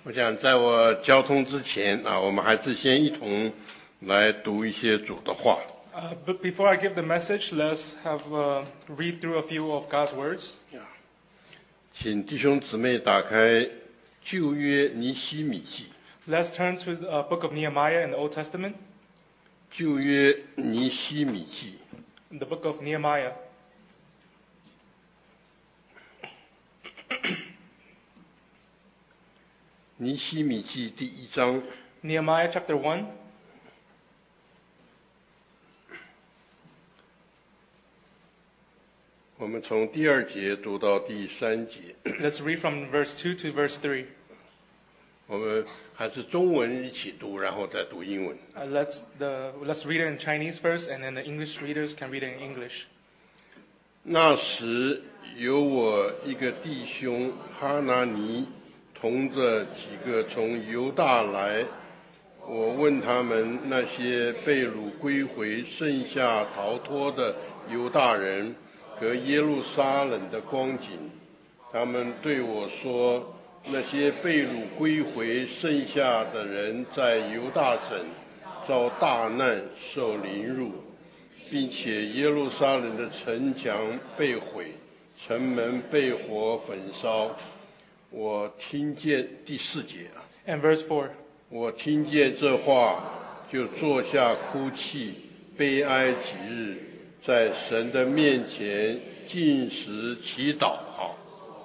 我想在我交通之前我们还是先一同来读一些主的话。 But before I give the message, let's have read through a few of God's words. 请弟兄姊妹打开旧约尼希米记。 Let's turn to the book of Nehemiah in the Old Testament. 旧约尼希米记。 The book of Nehemiah. 尼希米记第1章。 Nehemiah chapter 1. 我们从第2节读到第3节。 Let's read from verse 2 to verse 3. 我们还是中文一起读，然后再读英文。 Let's read it in Chinese first, and then the English readers can read it in English. 那时有我一个弟兄哈拿尼同着几个从犹大来，我问他们那些被掳归回剩下逃脱的犹大人和耶路撒冷的光景，他们对我说，那些被掳归回剩下的人在犹大省遭大难受凌辱，并且耶路撒冷的城墙被毁，城门被火焚烧。我听见第4节。 And verse 4. 我听见这话，就坐下哭泣，悲哀几日，在神的面前禁食祈祷。好。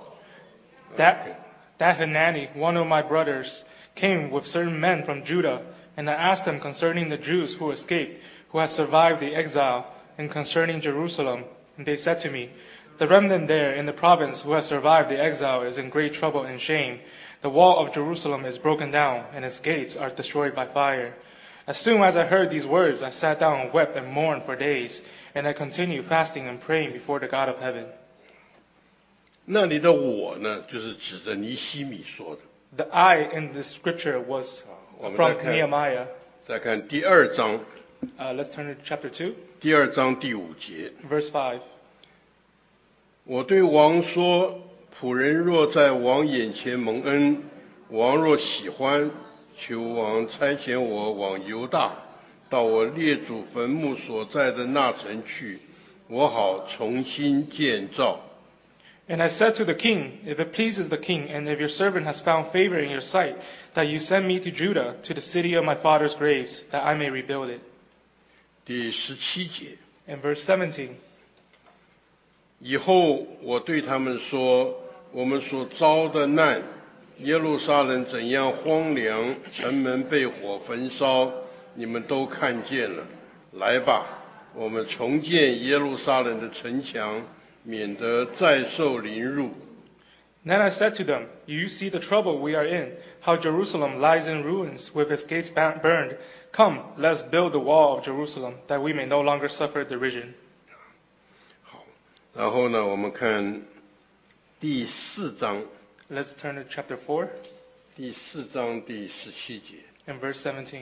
That Hanani, one of my brothers, came with certain men from Judah, and I asked them concerning the Jews who escaped, who had survived the exile, and concerning Jerusalem. And they said to me, the remnant there in the province who has survived the exile is in great trouble and shame. The wall of Jerusalem is broken down, and its gates are destroyed by fire. As soon as I heard these words, I sat down and wept and mourned for days, and I continued fasting and praying before the God of heaven. 那里的我呢，就是指着尼希米说的。 The I in this scripture was from Nehemiah. 再看第2章。 Let's turn to chapter 2. 第2章第5节。 Verse 5. 我对王说，仆人若在王眼前蒙恩，王若喜欢，求王差遣我往犹大，到我列祖坟墓所在的那城去，我好重新建造。 And I said to the king, if it pleases the king, and if your servant has found favor in your sight, that you send me to Judah, to the city of my father's graves, that I may rebuild it. 第17节。 And verse 17. 以后我对他们说，我们所遭的难，耶路撒冷怎样荒凉，城门被火焚烧，你们都看见了。来吧，我们重建耶路撒冷的城墙，免得再受凌辱。 Then I said to them, you see the trouble we are in, how Jerusalem lies in ruins, with its gates burned. Come, let's build the wall of Jerusalem, that we may no longer suffer derision. 好，然后呢，我们看第4章。 Let's turn to chapter 4. 第4章第17节。 And verse 17.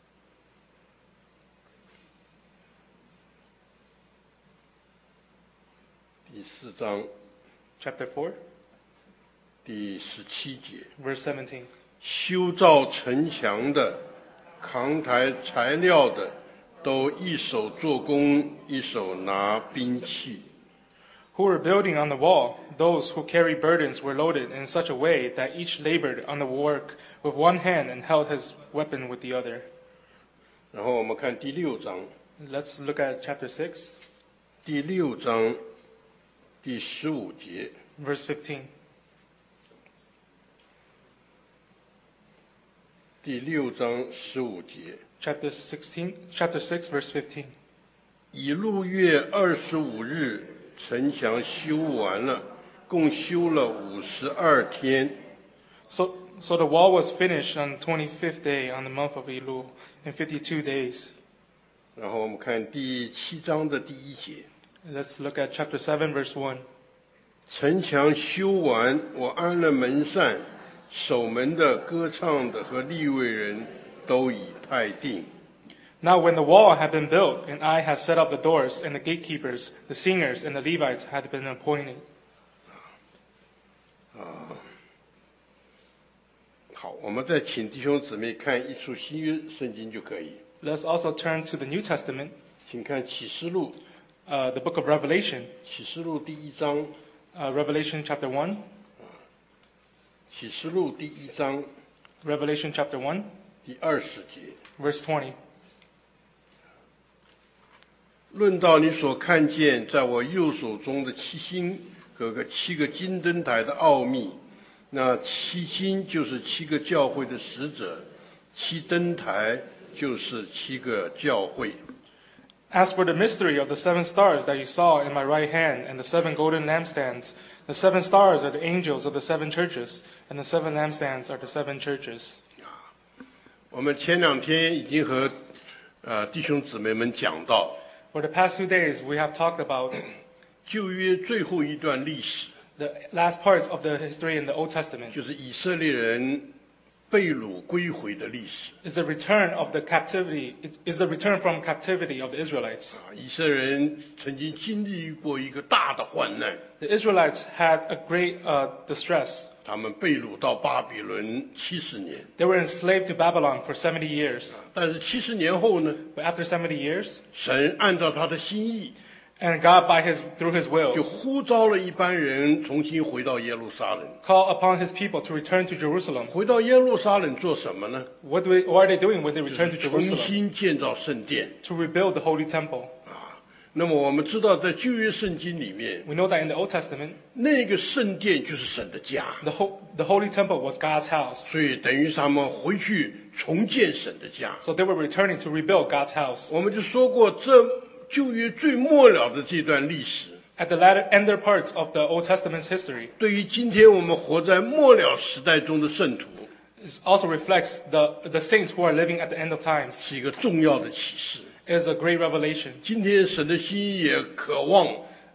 第4章 Chapter 4. 第17节。 Verse 17. 修造城墙的，扛抬材料的，都一手做工，一手拿兵器。 Who were building on the wall, those who carried burdens were loaded in such a way that each labored on the work with one hand and held his weapon with the other. 然后我们看第6章。 Let's look at chapter 6. 第6章第15节。 Verse 15. 第6章15节。 Chapter 6, verse 15. 以路月25日，城墙修完了，共修了52天。 So the wall was finished on the 25th day on the month of Elul in 52 days. 然后我们看第7章的第1节。 Let's look at chapter 7, verse 1. 城墙修完，我安了门扇，守门的、歌唱的和利未人都已派定。 Now when the wall had been built, and I had set up the doors, and the gatekeepers, the singers, and the Levites had been appointed. 好，我们再请弟兄姊妹看一处新约圣经就可以。 Let's also turn to the New Testament, 请看启示录， the book of Revelation, 启示录第1章， Revelation chapter 1, 启示录第1章 Revelation chapter 1, 第20节。 verse 20. 论到你所看见在我右手中的7星和7个金灯台的奥秘，那7星就是7个教会的使者，7灯台就是7个教会。 As for the mystery of the 7 stars that you saw in my right hand and the 7 golden lampstands, the 7 stars are the angels of the 7 churches, and the 7 lampstands are the 7 churches. 我们前2天已经和弟兄姊妹们讲到， For the past 2 days, we have talked about 旧约最后一段历史， the last parts of the history in the Old Testament. 就是以色列人被掳归回的历史。 Is the return of the captivity, is the return from captivity of the Israelites. 以色列人曾经经历过一个大的患难， The Israelites had a great distress. 他们被掳到巴比伦70年， They were enslaved to Babylon for 70 years. 但是70年后呢， But after 70 years, 神按照他的心意， and God through His 就 will, 呼召了一班人重新回到耶路撒冷。 called upon His people to return to Jerusalem. 回到耶路撒冷做什么呢？ What are they doing when they 就 return to 是重 Jerusalem? 新建造圣殿 To rebuild the Holy Temple. 啊。那么我们知道，在旧约圣经里面， We know that in the Old Testament, 那个圣殿就是神的家， the Holy Temple was God's house. 所以等于是他们回去重建神的家。 So they were returning to rebuild God's house. 我们就说过，这旧约最末了的这段历史， At the ender parts of the Old Testament's history, 对于今天我们活在末了时代中的圣徒， it also reflects the saints who are living at the end of times. 是一个重要的启示。 It is a great revelation. 今天神的心意也渴望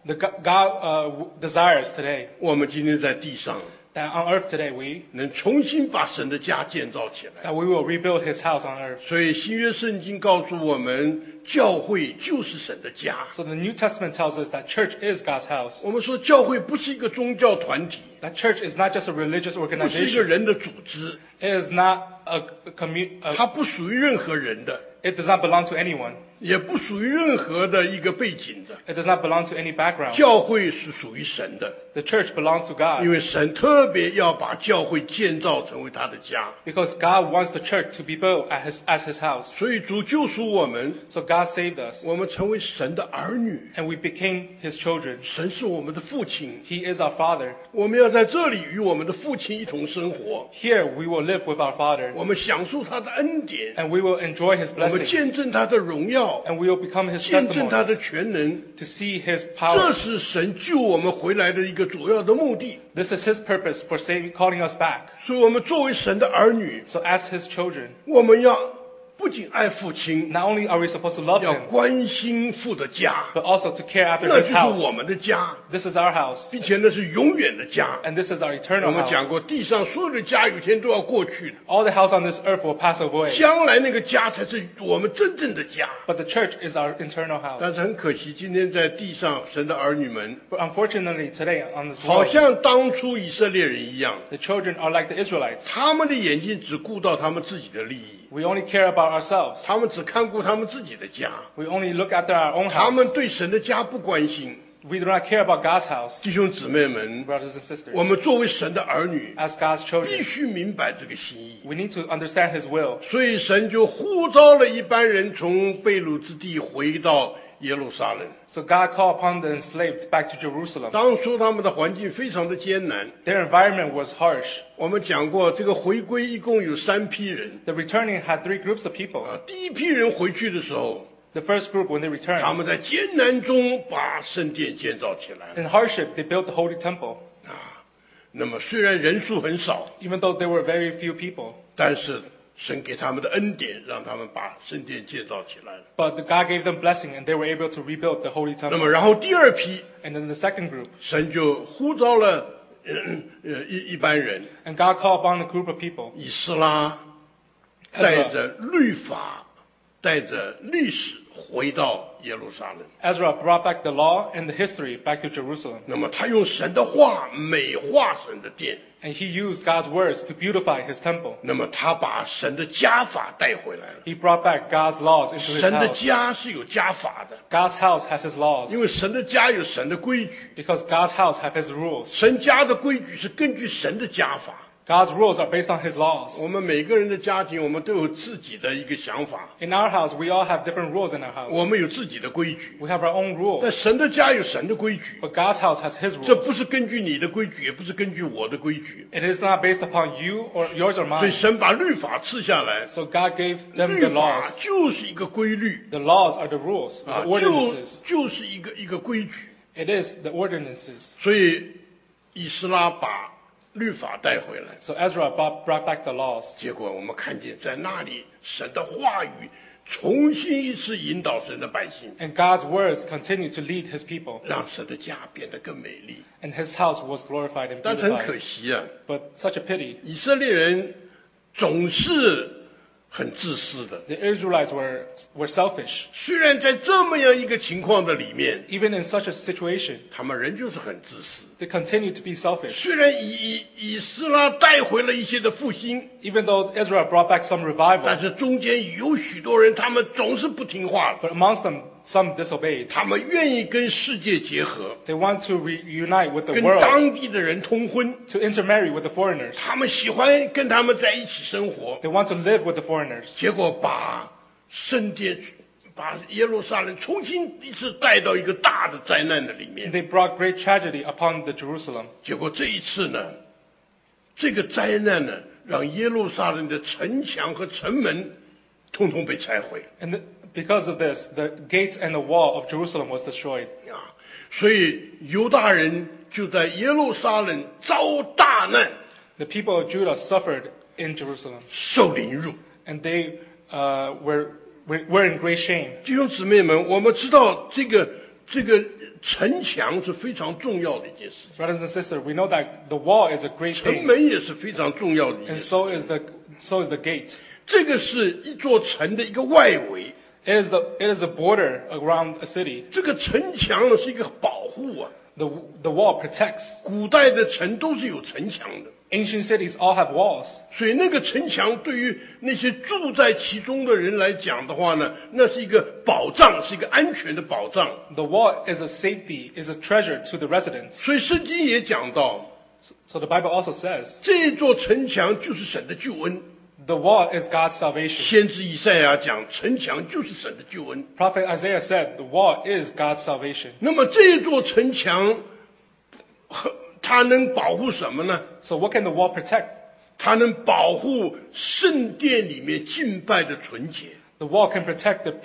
God desires today 我们今天在地上 that on earth today we 能重新把神的家建造起来。 that we will rebuild His house on earth. 所以新约圣经告诉我们，教会就是神的家。 So the New Testament tells us that church is God's house. 我们说教会不是一个宗教团体， That church is not just a religious 不是一个 organization. 人的组织， It is not 它不属于任何人的， it does not belong to anyone. 也不属于任何的一个背景的。 It does not belong to any background. 教会是属于神的， The church belongs to 因 God 为神特别要把教会建造成为他的家， because God wants the church to be built as His house. 所以主救赎我们， So God saved us 我们成为神的儿女。 and we became His children. 神是我们的父亲， He is our Father. 我们要在这里与我们的父亲一同生活， Here we will live with our Father 我们享受他的恩典， and we will enjoy His 我们 blessings 见证他的荣耀， and we will become His 见证他 testimony 的全能。 to see His 这 power. 是神救我们回来的一个主要的目的。 This is His purpose for calling us back. 所以，我们作为神的儿女， So as His children, 我们要不仅爱父亲， not only are we supposed to love 要 Him, 关心父的家， but also to care after 那 His 就是 house. 我们的家， This is our house 并且那是永远的家。 and this is our 我 eternal 们讲 house. 过，地上所有的家有一天都要过去的， All the house on this earth will pass away, 将来那个家才是我们真正的家。 but the church is our eternal house. 但是很可惜，今天在地上，神的儿女们 But unfortunately today on this 好 world, 像当初以色列人一样， the children are like the Israelites. 他们的眼睛只顾到他们自己的利益， We only care about ourselves. 他们只看顾他们自己的家， We only look after our own 他 house. 们对神的家不关心。 We do not care about God's house, 弟兄姊妹们， brothers and sisters. 我们作为神的儿女， As God's 必 children, 须明白这个心意。 we need to understand His will. 所以神就呼召了一班人从被掳之地回到耶路撒冷。 So God called upon the enslaved back to Jerusalem. 当初他们的环境非常的艰难。 Their environment was harsh. 我们讲过，这个回归一共有3批人。 The returning had 3 groups of people. 第一批人回去的时候， The first group, when they 他 returned, 们在艰难中把圣殿建造起来。 in hardship, they built the Holy Temple. 那么虽然人数很少， Even though there were very few people, 但是神给他们的恩典，让他们把圣殿建造起来了。 but God gave them blessing and they were able to rebuild the Holy 那么 Temple. 然后第二批， And then the second group, 神就呼召了一班人， and God called upon the group of people, 以斯拉带着律法、带着历史回到耶路撒冷。 Ezra brought back the law and the history back to Jerusalem. 那么他用神的话美化神的殿， And he used God's words to beautify his temple. 那么他把神的家法带回来了。 He brought back God's laws into his 神的 house. 家是有家法的， God's house has his laws 因为神的家有神的规矩， because God's house has his rules. 神家的规矩是根据神的家法。 God's rules are based on his laws. 我们每个人的家庭，我们都有自己的一个想法， In our house, we all have different rules in our house. 我们有自己的规矩。 We have our own 但 rules. 神的家有神的规矩， But God's house has his 这 rules. 不是根据你的规矩，也不是根据我的规矩。 It is not based upon you or yours or 所以 mine. 神把律法赐下来， So God gave them 律 the 法 laws. 就是一个规律 The laws are the rules, 啊 the，ordinances. 就是一个规矩。 It is the ordinances. 所以以斯拉把律法带回来， So Ezra brought back the laws. 结果我们看见在那里神的话语重新一次引导神的百姓， And God's words continue to lead his people. 让神的家变得更美丽。 And his house was glorified and 但是很可 beautified. 惜啊， But such a pity. 以色列人总是很自私的。 The Israelites were selfish. 虽然在这么样一个情况的里面， Even in such a situation, 他们仍旧是很自私。 they continue to be selfish. 虽然以斯拉带回了一些的复兴， Even though Israel brought back some 但 revival, 是中间有许多人，他们总是不听话的， but amongst them, some disobeyed. 他们愿意跟世界结合， They want to reunite with the 跟 world, 当地的人通婚， to intermarry with the foreigners. 他们喜欢跟他们在一起生活， They want to live with the foreigners. 结果把圣殿、把耶路撒冷重新一次带到一个大的灾难的里 And 面。 they brought great tragedy upon the Jerusalem. 结果这一次呢，这个灾难呢，让耶路撒冷的城墙和城门通通被拆毁 And because of this, the gates and the wall of Jerusalem was destroyed. 啊！所以犹大人就在耶路撒冷遭大难， The people of Judah suffered in Jerusalem, 受凌辱。 and they were in great shame. 弟兄姊妹们，我们知道这个城墙是非常重要的一件事情， Brothers and sisters, we know that the wall is a great 城 thing, 门也是非常重要的一件 and 事。 so is the gate. 这个是一座城的一个外围， It is a border around a city. 这个城墙呢是一个保护啊。 The wall protects. 古代的城都是有城墙的， Ancient cities all have walls. 所以那个城墙对于那些住在其中的人来讲的话呢，那是一个保障，是一个安全的保障。 The wall is a safety, is a treasure to the residents. 所以圣经也讲到， So the Bible also says 这座城墙就是神的救恩。 the wall is God's salvation. 先知以赛亚讲，城墙就是神的救恩。 Prophet Isaiah said the wall is God's salvation. 那么这座城墙，它能保护什么呢？ So what can the wall protect? 它能保护圣殿里面敬拜的纯洁， The wall can protect the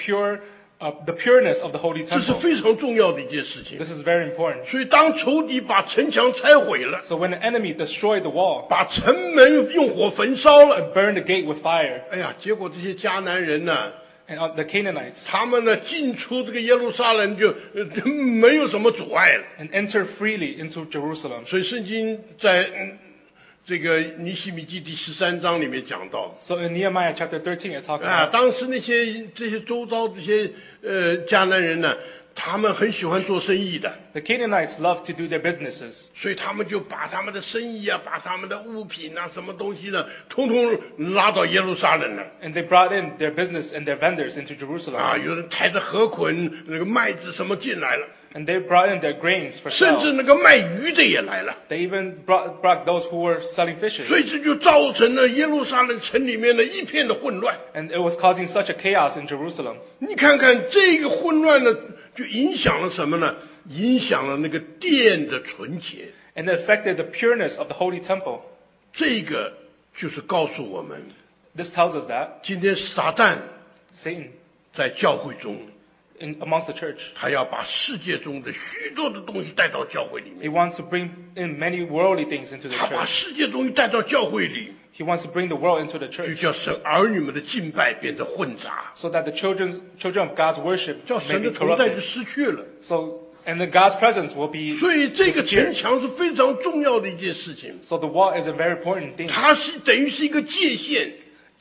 pureness of the holy 这是 temple. 非常重要的一件事情。 This is very important. 所以当仇敌把城墙拆毁了， So when the enemy destroyed the wall 把城门用火焚烧了， and burned the gate with fire, 哎呀，结果这些迦南人呢， and the Canaanites 他们呢进出这个耶路撒冷就没有什么阻碍了。 and entered freely into Jerusalem. 所以圣经在这个尼希米记第13章里面讲到， So in Nehemiah chapter 13, it talks 啊， about 当时这些周遭这些迦南人呢，他们很喜欢做生意的， the Canaanites love to do their businesses. 所以他们就把他们的生意啊，把他们的物品啊，什么东西呢，通通拉到耶路撒冷了。 And they brought in their business and their vendors into Jerusalem. 啊，有人抬着河捆那个麦子什么进来了， And they brought in their grains for 甚至 sale. 那个卖鱼的也来了。 They even brought those who were selling fishes. 所以这就造成了耶路撒冷城里面的一片的混乱。 And it was causing such a chaos in Jerusalem. 你看看这个混乱呢，就影响了什么呢？影响了那个殿的纯洁。 And it affected the pureness of the holy temple. 这个就是告诉我们， This tells us that 今天撒旦 Satan, 在教会中， amongst the church, 他要把世界中的许多的东西带到教会里 he 面， wants to bring in many worldly things into the 他把 church. 世界东西带到教会里， He wants to bring the world into the 就 church 叫神儿女们的敬拜变得混杂， so that the children of God's worship 叫 may 神 be 的同在就 corrupted. 失去了。 So, and then God's presence will be 所以这个城 disappeared. 墙是非常重要的一件事情， So the wall is a very important thing. 它是等于是一个界限，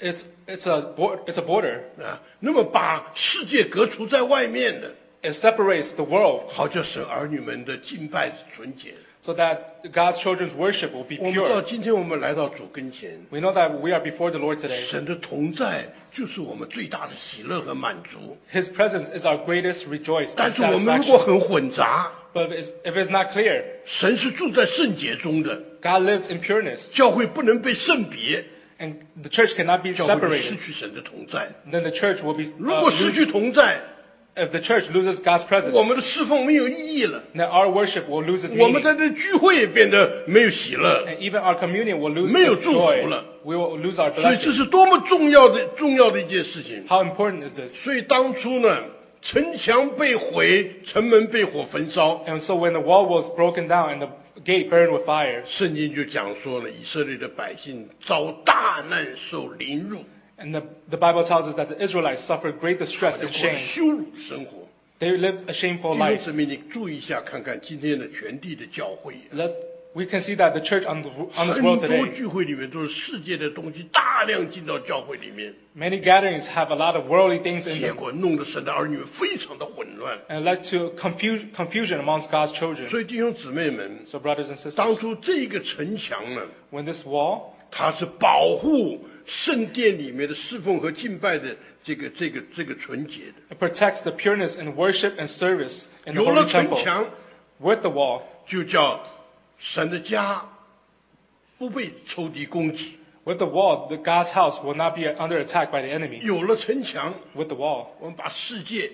it's a border. 啊，那么把世界隔除在外面的， It separates the world 好叫神儿女们的敬拜是纯洁的。 so that God's children's worship will be 我们知道 pure. 今天我们来到主跟前， We know that we are before the Lord today. 神的同在就是我们最大的喜乐和满足。 His presence is our greatest rejoice 但 and 是我们如果 satisfaction. 很混杂， But if it's not clear, 神是住在圣洁中的， God lives in pureness, 教会不能被圣别， and the church cannot be 教会就失 separated. 去神的同在。 Then the church will be 如果失去同在， if the church loses God's 我 presence, 们的侍奉没有意义了， then our worship will lose its 我们 meaning, 在这聚会也变得没有喜乐， and even our communion will lose 没有 its 祝福 joy. 了。 We will lose our 所以这 blessing. 是多么重要的一件事情。 How important is this? 所以当初呢，城墙被毁，城门被火焚烧， And so when the wall was broken down and the gate burned with fire, 圣经就讲说了，以色列的百姓遭大难，受凌辱， and the Bible tells us that the Israelites suffered great distress 就 and 过 shame. 羞辱的生活。 They lived a shameful 弟兄 life. 姊妹，你注意一下，看看今天的全地的教会， We can see that the church on this 很 world 多 today, 聚会里面都是世界的东西大量进到教会里面， many gatherings have a lot of worldly things in 结 them 果弄得神的儿女们非常的混乱。 and led to confusion amongst God's children. 所以弟兄姊妹们， So brothers and sisters, 当初这个城墙呢， when this wall, 它是保护圣殿里面的侍奉和敬拜的这个纯洁的。 it protects the pureness in worship and service in the 有了 holy 城 temple. 墙， With the wall, 就叫神的家不被仇敌攻击。 with the wall, God's house will not be under attack by the enemy. 有了城墙， With the wall, 我们把世界，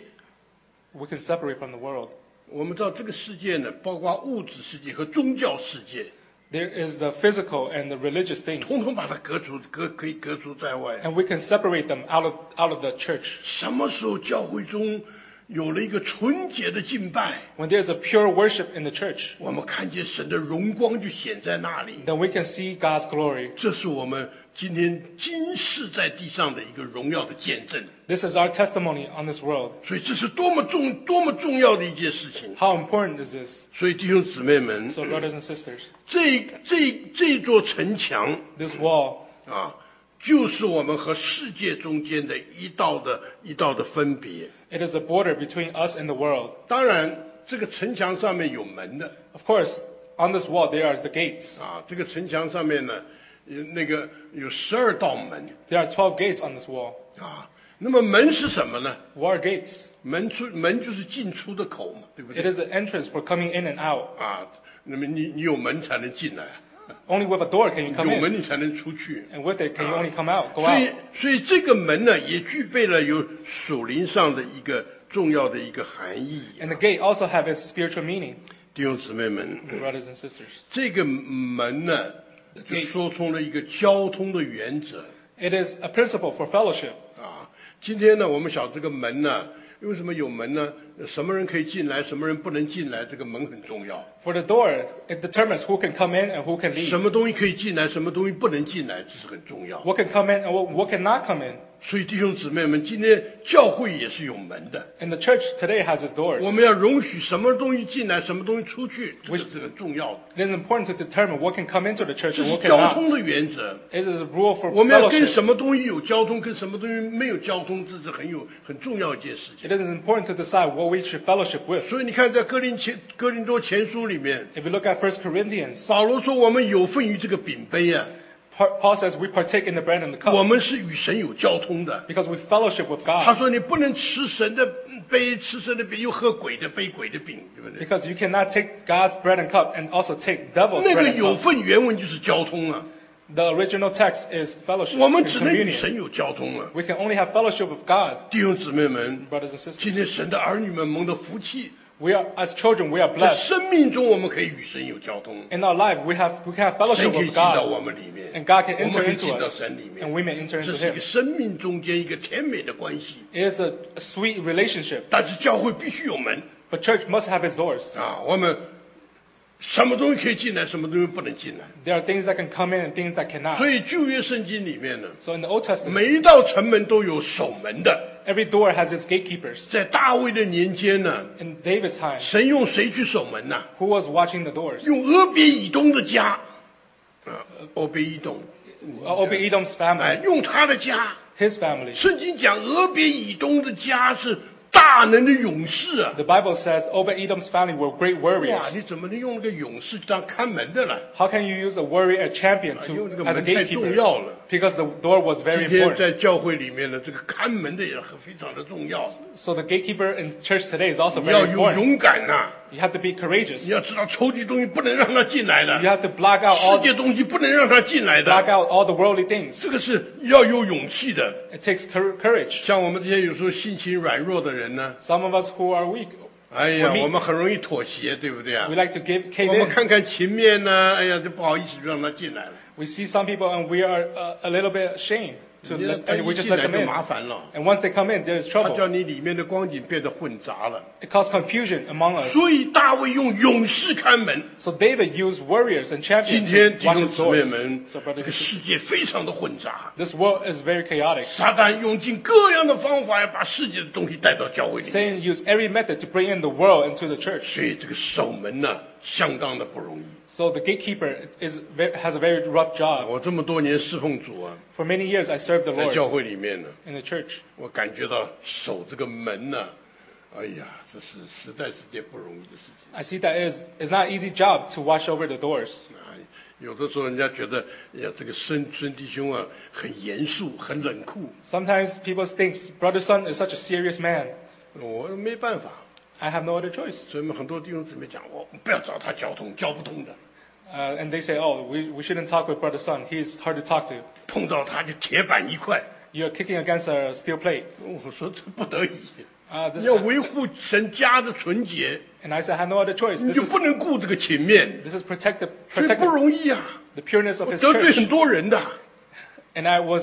we can separate from the world. 我们知道这个世界呢，包括物质世界和宗教世界， There is the physical and the religious things, 统统把它可以隔除在外。 and we can separate them out of the church. 什么时候教会中有了一个纯洁的敬拜， When there's a pure worship in the church, 我们看见神的荣光就显在那里。 then we can see God's glory. 这是我们今天今世在地上的一个荣耀的见证。 This is our testimony on this world. 所以这是多么重要的一件事情。 How important is this? 所以弟兄姊妹们， So brothers and sisters, 这座城墙 this wall 啊，就是我们和世界中间的一道的分别。 it is a border between us and the world. 当然，这个城墙上面有门的 Of course, on this wall there are the gates. 啊，这个城墙上面呢，有12道门 There are 12 gates on this wall. 啊。那么门是什么呢？ What are gates? 门就是进出的口嘛，对不 It 对？ is an entrance for coming in and out. 啊，那么你有门才能进来， Only with a door can you come 有 in, 门你才能出去。 and with it can you only come out, go 所以 out. 这个门呢，也具备了有属灵上的一个重要的一个含义。 And the gate also have its spiritual meaning, 弟兄姊妹们， brothers and sisters. 这个门呢，就 gate 说出了一个交通的原则 It is a principle for fellowship. 啊。今天呢，我们晓得这个门呢，为什么有门呢？什么人可以进来，什么人不能进来，这个门很重要。 For the door, it determines who can come in and who can leave. 什么东西可以进来，什么东西不能进来，这是很重要。 What can come in and what cannot come in. 所以弟兄姊妹们，今天教会也是有门的。 And the church today has its doors. 我们要容许什么东西进来，什么东西出去，这是很重要的。 It is important to determine what can come into the church 这 and 是 what 交 cannot. 通的原则。 It is a rule for 我们要跟 fellowship. 什么东西有交通，跟什么东西没有交通，这是很重要一件事情。 It is important to decide what we should fellowship with. 所以你看，在哥林多前书里面， If we look at 1 Corinthians, 保罗说我们有份于这个饼杯啊， Paul says we partake in the bread and the 我 cup 们是与神有交通的。 because we fellowship with 他 God. 说你不能吃神的杯，吃神的饼，又喝鬼的杯、鬼的饼，对不对？ Because you cannot take God's bread and cup and also take devil's 那 bread 个 and 有 cup. 份原文就是交通啊， The original text is fellowship 我们 and 只能与 communion. 神有交通啊。 We can only have fellowship with God, 弟兄姊妹们， brothers and sisters. 今天神的儿女们蒙的福气， We are, as children, we are 在 blessed. 生命中我们可以与神有交通， In our life, we can have 神 fellowship 可以 with 进到 God, 我们里面， and God can 我们 enter 可以 into 进到 us, 神里面， and we may enter 这 into 是一 Him. 个生命中间一个甜美的关系。 It is a sweet relationship, 但是教会必须有门 but church must have its doors. 啊，我们什么东西可以进来，什么东西不能进来。 There are things that can come in and things that 所 cannot. 以旧约圣经里面呢， So in the Old Testament, 每一道城门都有守门的。 every door has its gatekeepers. 在大卫的年间呢， In David's time, 神用谁去守门呢？ who was watching the doors? 用俄别以东的家啊，俄别以东。 Obed-Edom's 哎， family, 用他的家。 his family. 圣经讲俄别以东的家是大能的勇士啊！ The Bible says Obed-Edom's family were great 哇， warriors. 你怎么能用那个勇士当看门的了？ How can you use a warrior, a champion, 因为这个 as a 门太重 gatekeeper? 要了。 Because the door was 今 very 天 important. 在教会里面呢，这个看门的也非常的重要。 So the gatekeeper in church today is also 你要 very 有 important. 勇敢呐、 You have to be courageous. 你要知道抽屉东西不能让他进来 You 的， have to block out 世界东西不能让他进来 block 的， out all the worldly things. 这个是要有勇气的。 It takes courage. 像我们这些有时候性情软弱的人呢， Some of us who are weak, 哎呀， weak. 我们很容易妥协，对不对啊 we？ like to cave 我们 in. 看看情面呢，哎呀，就不好意思就让他进来了。 We see some people and we are a little bit ashamed to 你 let, 他 and we 一 just 进 let 来 them 就 in. 麻烦了， And once they come in, there is 他叫 trouble. 你里面的光景变得混杂了。 It caused confusion among us. 所以大卫用勇士看门。 So David used warriors and 今 champions 天 to 弟 watch 兄 his 姊妹 doors. 们， So 这 brothers 个 and 世 sisters, 界非常的混杂， this world is very chaotic. 撒旦用尽各样的方法要把世界的东西带到教会里面， Satan used every method to bring in the world into the church. 所以这个守门呢，相当的不容易。 So the gatekeeper has a very rough job. 我这么多年侍奉主啊， For many years, I served the 在 Lord 教会里面呢， in the church. 我感觉到守这个门呢，哎呀，这是实在是件不容易的事情。 I see that it's not an easy job to watch over the doors. 啊，有的时候人家觉得，哎呀，这个孙弟兄啊，很严肃，很冷酷， Sometimes people think Brother Son is such a serious man. 我没办法。 I have no other choice. 所以我们很多弟兄姊妹讲，我不要找他交通，交不通的。 And they say, oh, we shouldn't talk with Brother Son. He's hard to talk to. 碰到他就铁板一块。 You're kicking against a steel plate. 我说这不得已， This, 要维护神家的纯洁， and I said, I have no other choice. 你就不能顾这个情面， This is protect 所以不容易啊。 the pureness of 我 his 得罪 church. 很多人的， And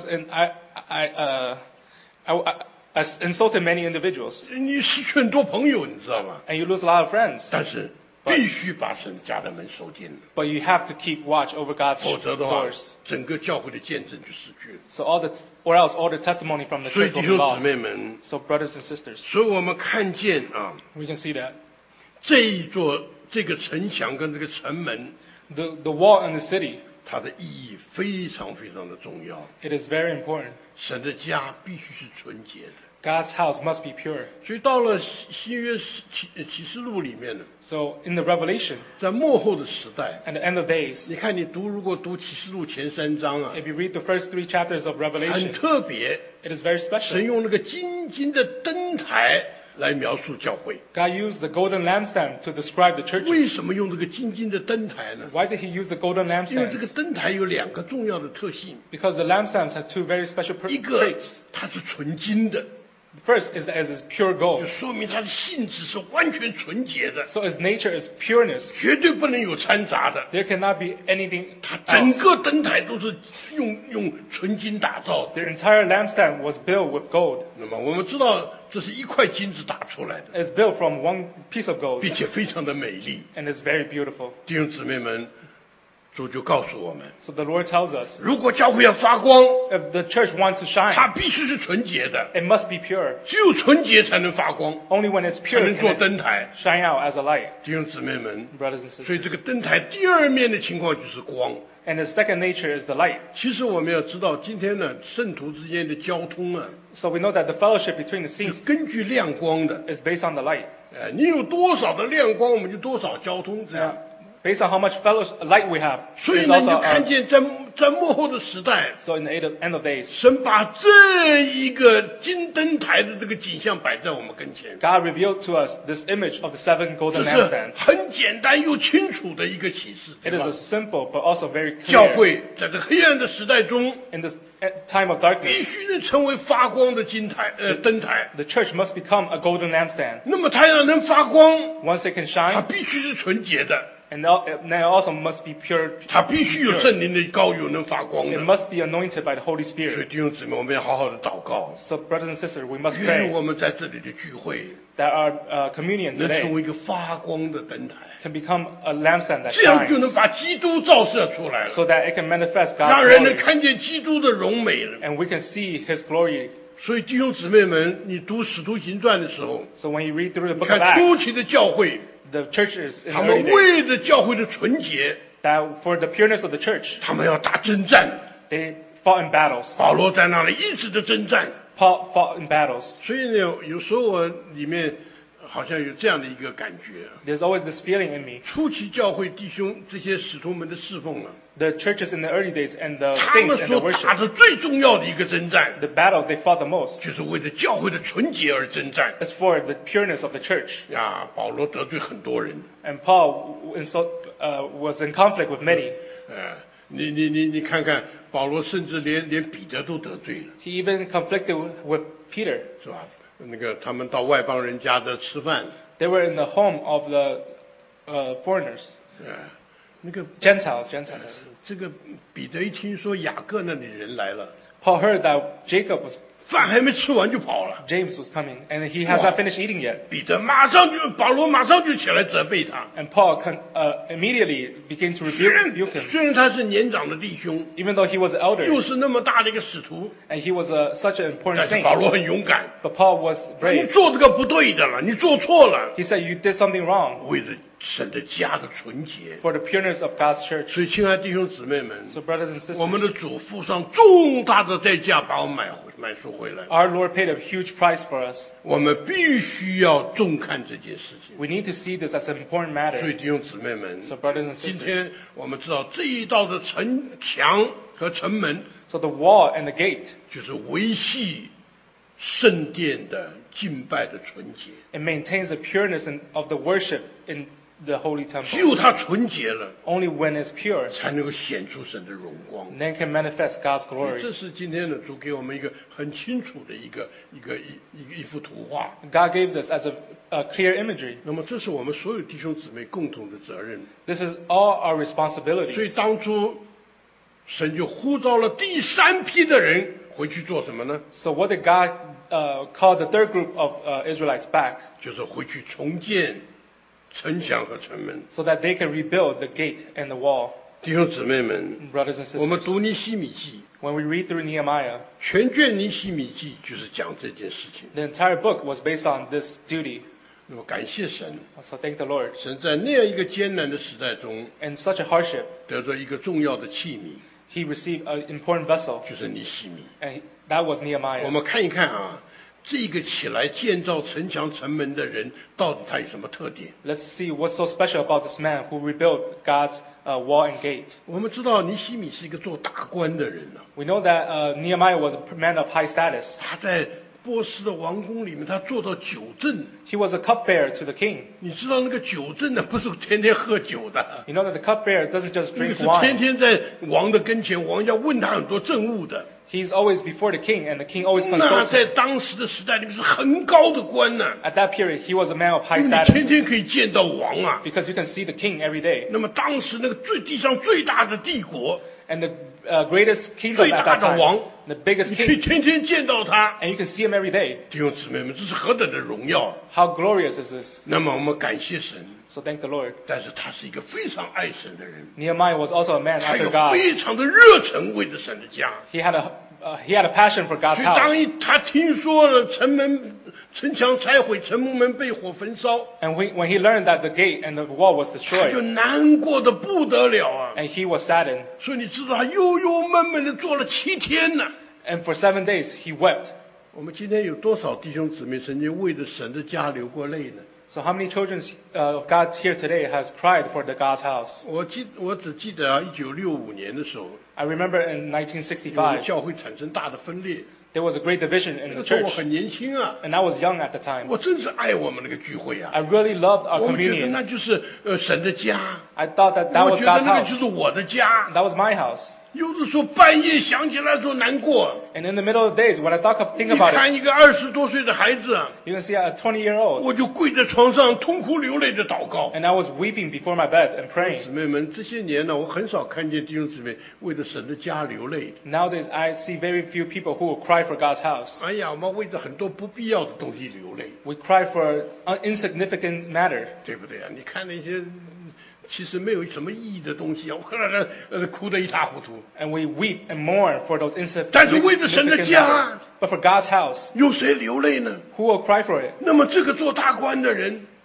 I insulted many individuals. 你失去很多朋友，你知道吗？ And you lose a lot of friends. 但是必须把神家的门守紧， But you have to keep watch over God's 否则的话 doors. 整个教会的见证就失去了。 So or else all the testimony from the 所以 church 弟 will be 兄姊 lost. 妹们， So brothers and sisters, 所以我们看见啊， we can see that 这个城墙跟这个城门， the wall in the city, 它的意义非常非常的重要。 it is very important. 神的家必须是纯洁的。 God's house must be pure. 所以到了新约启示录里面呢， So in the Revelation, 在末后的时代， at the end of days, 你看如果读启示录前3章啊， if you read the first 3 chapters of 很 Revelation, 特别， it is very 神 special. 用那个金的灯台来描述教会。 God used the golden lampstand to describe the 为 churches. 什么用这个金的灯台呢？ Why did he use the golden 因为这个 lampstands? 灯台有2个重要的特性， Because the lampstands have 2 very special 一个 traits. 它是纯金的， First is that it is pure 就 gold. 说明它的性质是完全纯洁的， So its nature is pureness. 绝对不能有掺杂的。 There cannot be anything 它整 else. 个灯台都是用纯金打造的。 The entire lampstand was built with gold. 那么我们知道这是一块金子打出来的， It's built from one piece of gold 并且非常的美丽。 and it's very beautiful. 弟兄姊妹们，主就告诉我们， So the Lord tells us, 如果教会要发光， if the church wants to 它 shine, 必须是纯洁的， it must be pure. 只有纯洁才能发光， Only when it's 才 pure 能做 can it 灯台。 shine out as a light, 弟兄姊妹们， brothers and 所以 sisters. 这个灯台第二面的情况就是光。 And the second nature is the light. 其实我们要知道，今天呢，圣徒之间的交通啊， So we know that the fellowship between the 是 saints 根据亮光的。 is based on the light. 你有多少的亮光，我们就多少交通，这样。 Based on how much light we have. 所以 is 呢，你 also 就看见在末后的时代， so in the end of days, 神把这一个金灯台的这个景象摆在我们跟前， God revealed to us this image of the 7 golden 这是 lampstands. 很简单又清楚的一个启示， It 对 is 吧 a simple but also very 教 clear. 会在这黑暗的时代中， In this time of 必 darkness, 须能成为发光的灯台。 the church must become a golden lampstand. 那么它要能发光， Once it can 它 shine, 必须是纯洁的， and then it also must be pure. 它必须有圣灵的膏油能发光 It 的。 must be anointed by the Holy 所以 Spirit. 弟兄姊妹，我们要好好的祷告， So brothers and sisters, we must 愿 pray 我们在这里的聚会 that our communion 能成 today 为一个发光的灯台。 can become a lampstand that 这样就 shines, 能把基督照射出来 so 了， that it can manifest 让 God's 人能 glory, 看见基督的荣美了。 and we can see His glory. 所以弟兄姊妹们，你读《使徒行传》的时候， So when you read through the 你 book of 看初 Acts, 期的教会， the churches in 他 the 们 early days, 为着教会的纯洁， that for the pureness of the church, 他们要打征战， They fought in battles. 保罗在那里一直的征战。 Paul fought in battles. 所以呢，有时候我里面好像有这样的一个感觉。 There's always this feeling in me. 初期教会弟兄这些使徒们的侍奉啊， The churches in the early days and the 他 saints 们 and the 所打 worship, 的最重要的一个征战， the battle they fought the most 就是为了教会的纯洁而征战。 is for the pureness of the church. 呀，保罗得罪很多人。 And Paul was in conflict with many. 你看看，保罗甚至连彼得都得罪了， He even conflicted with Peter. 是吧？那个他们到外邦人家的吃饭， They were in the home of the foreigners, 那个 Gentiles. 这个彼得一听说雅各那里人来了， Paul heard that Jacob was 饭还没吃完就跑了。 James was coming, and he has not finished eating yet. 保罗马上就起来责备他。 And Paul immediately began to rebuke him, 虽然他是年长的弟兄， even though he was an elder 又是那么大的一个使徒， and he was such an important 但是 saint. 保罗很勇敢。 But Paul was 你 brave. 做这个不对的了，你做错了。 He said, "You did something wrong 为了神的家的纯洁， for the pureness of God's church." 所以亲爱的弟兄姊妹们， So, brothers and 我们的 sisters, 主付上重大的代价把我们买赎回来， our Lord paid a huge price for us. 我们必须要重看这件事情。 We need to see this as an important 所以 matter. 弟兄姊妹们， So, brothers and 今 sisters, 天我们知道这一道的城墙和城门， so the wall and the gate, 就是维系圣殿的敬拜的纯洁。 it maintains the pureness of the worship in the holy 只 temple. 有它纯洁了， Only when it's pure, 才能够显出神的荣光。 then can manifest God's 这 glory. 是今天的主给我们一个很清楚的一幅图画。 God gave this as a clear imagery. 那么，这是我们所有弟兄姊妹共同的责任。 This is all our 所以 responsibilities. 当初神就呼召了第三批的人回去做什么呢？ So what did God call the third group of Israelites back? 就是回去重建城墙和城门。 So that they can rebuild the gate and the wall. 弟兄姊妹们， Brothers and 我们 sisters, 读尼希米记， when we read through Nehemiah, 全卷尼希米记就是讲这件事情。 the entire book was based on this duty. 那么感谢神， So thank the Lord. 神在那样一个艰难的时代中， In such a hardship, 得着一个重要的器皿， he received an important vessel, 就是尼希米。 and that was 我 Nehemiah. 们看一看啊，这个起来建造城墙城门的人，到底他有什么特点？ Let's see what's so special about this man who rebuilt God's wall and gate. 我们知道尼希米是一个做大官的人啊， We know that Nehemiah was a man of high status. 他在波斯的王宫里面，他做到酒政。 He was a cupbearer to the king. 你知道那个酒政呢，不是天天喝酒的， You know that the cupbearer doesn't just 那个 drink 是天 wine. 天在王的跟前，王要问他很多政务的。 He's always before the king, and the king always 那 consults 在 him. 当时的时代里面是很高的官呢、 At that period, he was a man of 因 high 为你天 status 天可以见到王啊。 because you can see the king every day. 那么当时那个地上最大的帝国， And the greatest kingdom 最 at 大 that 的王 time, the biggest 你可以 king, 天天见到他。 and you can see him every day. 弟兄姊妹们，这是何等的荣耀！ How glorious is this? 那么我们感谢神， So thank the Lord. 但是他是一个非常爱神的人， Nehemiah was also a man 他 after 有 God. 非常的热忱为着神的家。 He had a passion for God's 所以当 house. 他听说了城墙拆毁，城门被火焚烧， And when he learned that the gate and the wall was 他就 destroyed, 难过的不得了啊！ and he was saddened, 所以你知道他忧忧闷闷的做了7天呢。 and for 7 days he wept. 我们今天有多少弟兄姊妹曾经为着神的家流过泪呢？ So how many children of God here today has cried for the God's house? 我只记得啊，1965年的时候， I remember in 我们 1965, 教会产生大的分裂。 there was a great division 那 in the 个时候我 church, 很年轻啊， and I was young at the time. 我真是爱我们那个聚会啊。 I really loved our 我们觉得 communion. 那就是神的家， I thought that that 我 was 觉得 God's 那个 house. 就是我的家。 That was my house. 有的时候半夜想起来就难过。 And in the middle of the days, when I think 你 about 看 it, 一个20多岁的孩子啊， you can see a 20-year-old, 我就跪在床上痛哭流泪的祷告。 and I was weeping before my bed and 姊 praying. 妹们，这些年呢，我很少看见弟兄姊妹为了神的家流泪。 Nowadays, I see very few people who will cry for God's house. 哎呀，我们为着很多不必要的东西流泪， We cry for an insignificant matter. 对不对啊？你看那些其实没有什么意义的东西啊，我哭得一塌糊涂。 And we weep and mourn for those 但是为着神的 insignificant 家， matters. But for God's house, 有谁流泪呢？ who will cry for it? 那么这个做大官的人，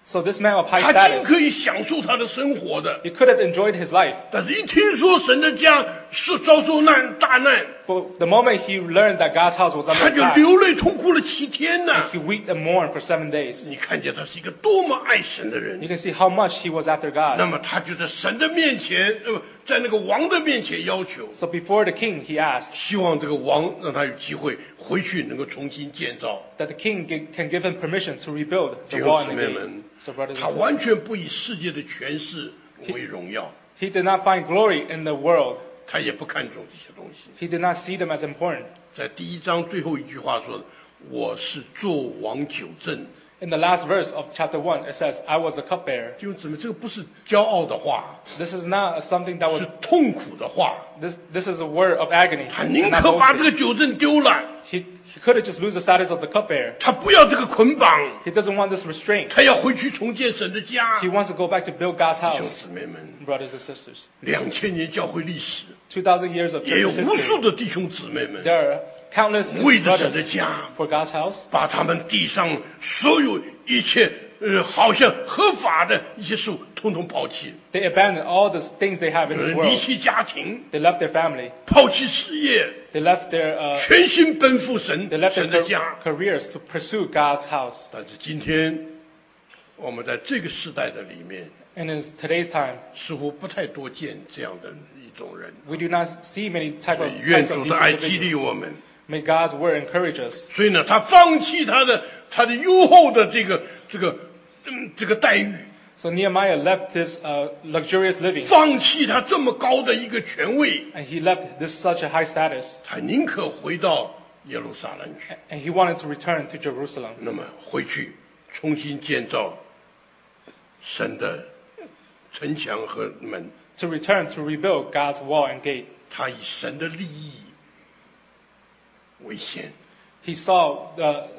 So this man of high 他尽 status, 可以享受他的生活的， he could have enjoyed his life. 但是一听说神的家是遭受大难， But the moment he learned that God's house was 他 under 就 attack, 流泪痛哭了7天呢。 he wept and mourned for 7 days. 你看见他是一个多么爱神的 You 人， can see how much he was after 那 God. 么他就在神的面前，在那个王的面前要求， So before the king, he asked 希望这个王让他有机会回去能够重新建造。 that the king can give him permission to rebuild 弟 the 兄 wall 姊 and 妹 the gate. 们， So brothers 他 and 完 sisters, 全不以世界的权势为荣耀， he did not find glory in the world. 他也不看重这些东西。 He did not see them as important. 在第1章最后一句话说的：“我是做王久正。” In the last verse of chapter 1, it says, I was the cupbearer. 弟兄姊妹，这个不是骄傲的话， This is not something that 是 was, 痛苦的话。 this is a word of agony. 他 It's 宁 not 可把这 boasting. 个久正丢了， He could have just lose the status of the cupbearer. 他不要这个捆绑， He doesn't want this restraint. 他要回去重建神的家。 He wants to go back to build God's 弟兄 house. 姊妹们， Brothers and sisters, 2000年教会历史， 2,000 years of 也有 church 无数 history. 的弟兄姊妹们 There are countless 为着神 brothers 的家， for God's house. 把他们地上所有一切好像合法的一些事物，统统抛弃。 They abandoned all the things they have 有 in this 人 world. 离弃家庭， They left their family. 抛弃事业， They left their 全心奔赴神 they left 神 their 的家。 careers to pursue God's house. 但是今天，我们在这个时代的里面， And in today's time, 似乎不太多见这样的一种人。 we do not see many 愿 types of 主 these 的爱激励 individuals. 我们。 May God's word encourage us. 所以呢，他放弃他的优厚的这个待遇， So Nehemiah left his luxurious living, 放弃他这么高的一个权位， and he left this such a high status, 他宁可回到耶路撒冷去。 and he wanted to return to Jerusalem 那么回去重新建造神的城墙和门， to return to rebuild God's wall and gate. 他以神的利益为先。 He saw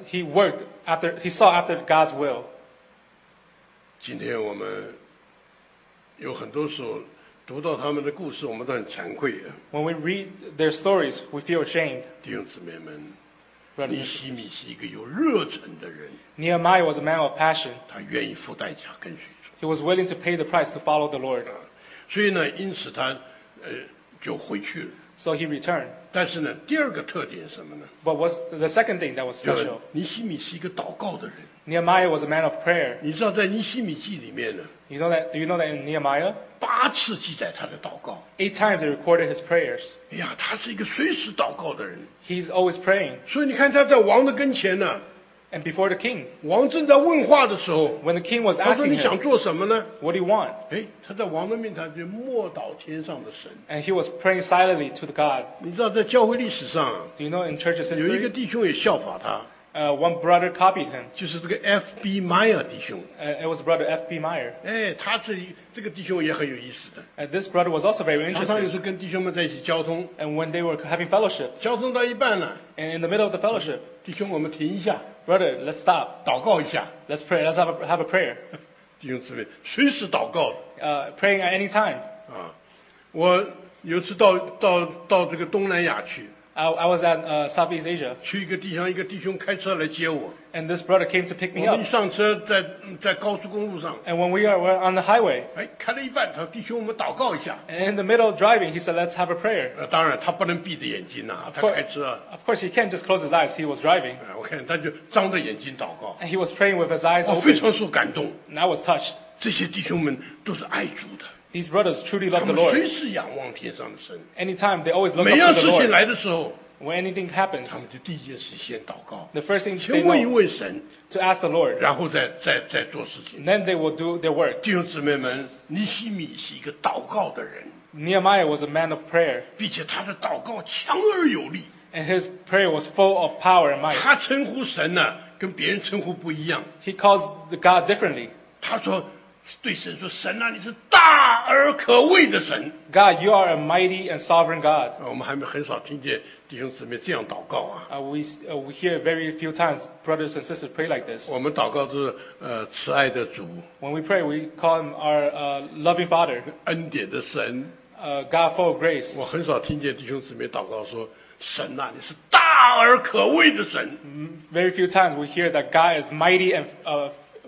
after God's will. 今天我们有很多时候读到他们的故事，我们都很惭愧啊， When we read their stories, we feel ashamed. 弟兄姊妹们。 Brothers 尼 and 希米是一个有热忱的人， Nehemiah was a man of passion. 他愿意付代价跟随主。 He was willing to pay the price to follow the Lord. 所以呢，因此他就回去了。 So he returned. 但是呢，第二个特点是什么呢？ But the second thing that was 就是 special, 尼希米是一个祷告的人。 Nehemiah was a man of prayer. 你知道，在尼希米记里面呢， Do you know that in Nehemiah? 8次记载他的祷告。 8 times he recorded his prayers. 哎呀，他是一个随时祷告的人。 He's always praying. 所以你看他在王的跟前呢， And before the king, 王正在问话的时候， when the king was 他说 asking 你想 him, 做什么呢？ what do you want? 哎，他在王的面前就默祷天上的神。 And he was praying silently to the God. 你知道，在教会历史上啊， Do you know in church's 有一个 history, 弟兄也效法他， one brother copied him. 就是这个 F.B. Meyer 弟兄。 It was brother F.B. Meyer. 哎，他这个弟兄也很有意思的， This brother was also very 常常有 interested. 时候跟弟兄们在一起交通， And when they were having fellowship, 交通到一半了， and in the middle of the fellowship, 弟兄我们停一下， brother, let's stop. 祷告一下。 Let's pray. Let's have a prayer. 弟兄姊妹，随时祷告 Praying at any time. 啊！我有一次到这个东南亚去， I was at Southeast Asia, 去一个地方，一个弟兄开车来接我， and this brother came to pick 我 me 们 up. 一上車在高速公路上， And when we were on the highway, 哎，开了一半，他说弟兄我们祷告一下。 and in the middle of driving, he said, let's have a prayer. 当然他不能闭着眼睛呐、他开车啊， Of course, he can't just close his eyes. He was driving. 我看他就张着眼睛祷告， And he was praying with his eyes 我非 open. 常受感动。 And I was touched. 这些弟兄们都是爱主的， These brothers truly 他 love the 们 Lord. 随时仰望天上的神。 Anytime, they always look 每 up 样 to 事 the 情 Lord. 来的时候， When anything happens, 他们就第一件事先祷告， the first thing they 先问一 know 问神， to ask the Lord. 然后再做事情 And。then they will do their work. 弟兄姊妹们，尼希米是一个祷告的人， Nehemiah was a man of prayer, 并且他的祷告强而有力。 and his prayer was full of power and might. 他称呼神呢、跟别人称呼不一样。 He calls the God differently. 他说对神说：“神啊，你是大而可畏的神。 God, you are a mighty and sovereign God. ” 我们还没很少听见弟兄姊妹这样祷告啊。 We hear very few times brothers and sisters pray like this. 我们祷告是慈爱的主， When we pray, we call him our loving Father, 恩典的神。 God full of grace. 我很少听见弟兄姊妹祷告说：“神啊，你是大而可畏的神。 Very few times we hear that God is mighty and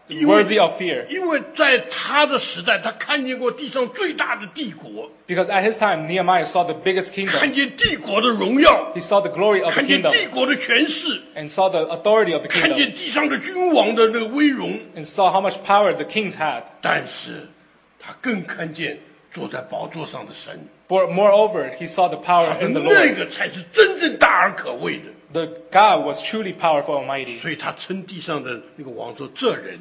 worthy of fear. 因为在他的时代，他看见过地上最大的帝国， Because at his time, Nehemiah saw the biggest 看 kingdom. 见帝国的荣耀， He saw the glory of the 看见 kingdom 帝国的权势， and saw the authority of the 看 kingdom 见地上的君王的那个威荣， and saw how much power the kings had. 但是他更看见坐在宝座上的神， But moreover, he saw the power 他的 in the 那 Lord. 个才是真正大而可畏的。 The God was truly powerful and mighty. 所以他称地上的那个王说：“这人。”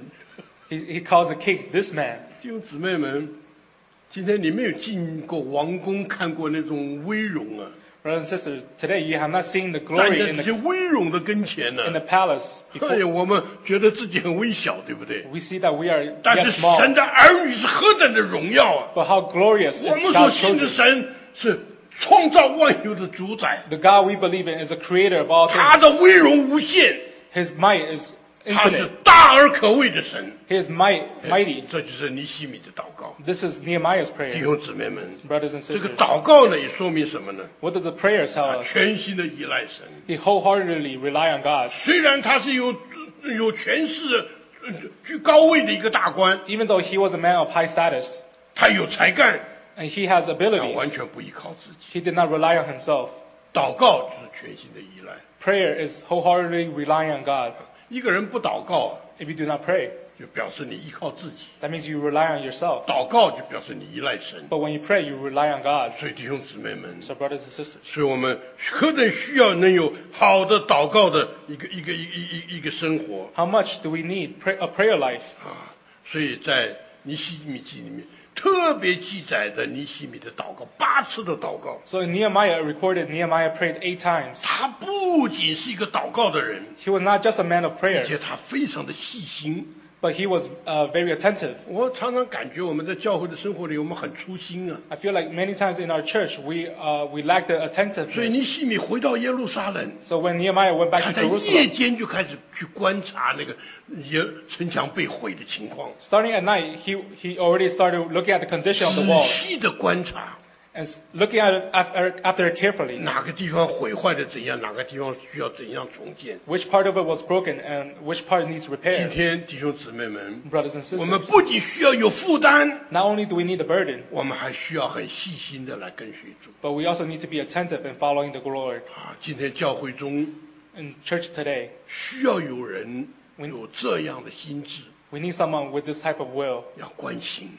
He calls the king this man. 弟兄姊妹们，今天你没有进过王宫，看过那种威荣啊！ Brothers and sisters, today you have not seen the 站 glory 在 in 这些 the 威荣的跟前呢、 palace 哎 before. 呀，我们觉得自己很微小，对不对？ We see that we are 但 yet 是 small. 神的儿女是何等的荣耀啊！ But how glorious 我 is 们所 God's 信的 children. 神是创造万有的主宰， The God we believe in is the creator of all 他 things. 的威荣无限， His might is 他是 infinite. 大而可畏的神。 His mighty. 这就是尼希米的祷告。 This is Nehemiah's 弟 prayer. 兄姊妹们， Brothers and 这个 sisters, 祷告呢，也说明什么呢？ what does the prayer tell 他 us? 全心的依赖神。 He wholeheartedly rely on God. 虽然他是有权势的、居高位的一个大官， Even though he was a man of high status 他有才干， and he has 他 abilities, 完全不依靠自己。 he did not rely on himself. 祷告就是全心的依赖。 Prayer is wholeheartedly relying on God. 一个人不祷告， If you do not pray, 就表示你依靠自己； that means you rely on yourself. 祷告就表示你依赖神。 But when you pray, you rely on God. 所以弟兄姊妹们， So brothers and sisters, 所以我们何等需要能有好的祷告的一个生活 how much do we need a prayer life? 啊！所以在尼希米记里面特别记载的尼希米的祷告8次的祷告。 So in Nehemiah, it recorded Nehemiah prayed 8 times. 他不仅是一个祷告的人， He was not just a man of 而 prayer, 且他非常的细心。 but he was very attentive. 我常常感觉我们在教会的生活里，我们很粗心啊。 I feel like many times in our church, we lack the 所以 attentiveness. 尼希米回到耶路撒冷， So when Nehemiah went 他 back to 在夜 Jerusalem, 间就开始去观察那个城墙被毁的情况， starting at night, he already started looking at the condition of the 仔 wall 细的观察 and looking at it after it carefully. 哪个地方毁坏的怎样，哪个地方需要怎样重建。 Which part of it was broken and which part needs 今 repair. 天弟兄姊妹们， Brothers and 我们 sisters, 不仅需要有负担， not only do we need the burden, 我们还需要很细心的来跟随主 but we also need to be attentive in following the Lord. 啊！今天教会中 In church today, 需要有人有这样的心智， we need someone with this type of will 要关心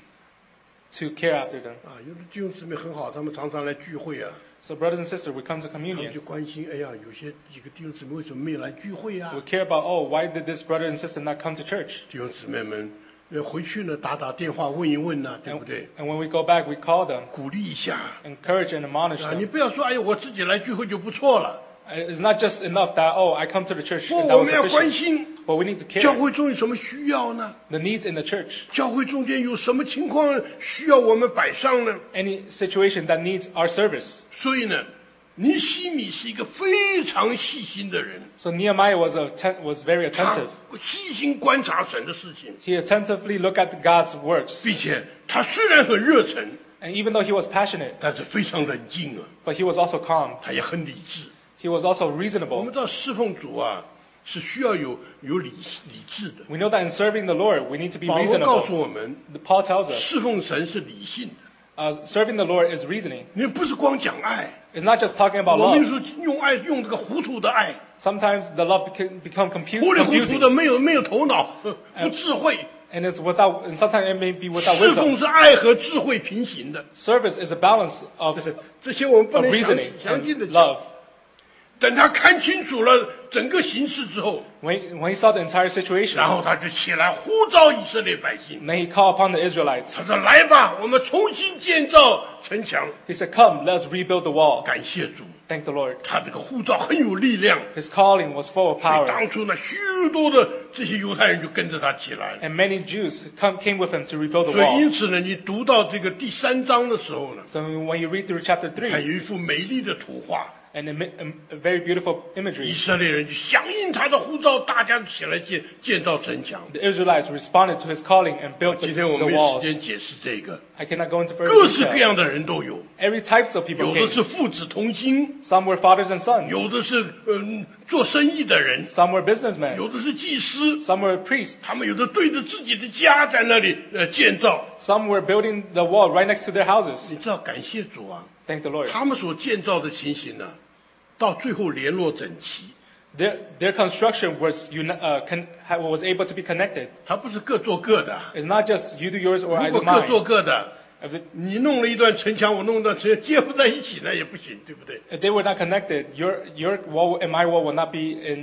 to care after them. 啊！有的弟兄姊妹很好，他们常常来聚会啊， So brothers and sisters, we come to 他们 communion. 就关心，哎呀，有些几个弟兄姊妹为什么没有来聚会啊 We？care about, oh, why did this brother and sister not come to church? 弟兄姊妹们，回去呢打电话问一问呐、对 And, 不对？ and when we go back, we call them, 鼓励一下 encourage and admonish 啊！你 them. 不要说，哎呀，我自己来聚会就不错了。 It's not just enough that, oh, I come to the church 不， and that 我 was 们要关 sufficient. 心 But we need to 教 care 会中有什么需要呢？ the needs in the church. 教会中间有什么情况需要我们摆上呢？ Any situation that needs our service. 所以呢，尼希米是一个非常细心的人， So Nehemiah was very 他 attentive. 细心观察神的事情， He attentively looked at God's works. 并且他虽然很热忱， And even though he was passionate, 但是非常冷静啊， but he was also calm. 他也很理智。 He was also 我们 reasonable. 知道侍奉主啊，是需要有理智的。 We know that in serving the Lord, we need to be 保罗告诉 reasonable. 我们， Paul tells us, 侍奉神是理性的， serving the Lord is reasoning. 你不是光讲爱。 It's not just talking 我 about 们 love. 有时候用爱用这个糊涂的爱， Sometimes the love become 糊里糊涂 confusing. 的，没有头脑，不智慧。 And sometimes it may be without 侍奉 wisdom. 是爱和智慧平行的， Service is a balance of 这些我们不能 reasoning 详尽的 and 讲。 love. 等他看清楚了整个形势之后， When he saw the entire situation, 然后他就起来呼召以色列百姓。 then he called upon the Israelites. 他说：“来吧，我们重新建造城墙。 He said, come, let's rebuild the ”wall. 感谢主， Thank the Lord. 他这个呼召很有力量。 His calling was full of 所以 power. 当初呢，许多的这些犹太人就跟着他起来了。 And many Jews came with him to rebuild the 所以 wall. 因此呢，你读到这个第3章的时候呢， So when you read through chapter 看 3, 有一幅美丽的图画， and a very beautiful 以 imagery. 色列人就响应他的呼召，大家起来建造城墙。 The Israelites responded to his calling and built 今 the 天我们 the 没时 walls. 间解释这个， I cannot go into 各 further 式各 detail. 样的人都有， Every types of people 有的 came. 是父子同心， Some were fathers and sons. 有的是做生意的人， Some were businessmen. 有的是祭司， Some were priests. 他们有的对着自己的家在那里建造。 Some were building the wall right next to their houses. 你知道，感谢主啊， Thank the Lord. 他们所建造的情形呢，到最后联络整齐， Their construction was was able to be connected. 他不是各做各的。 It's not just you do yours or I 如 do 果各做 mine. 各的， If, it, 你弄了一段城墙，我弄一段城墙，接不在一起那也不行，对不对？ if they were not connected, your wall and my wall will not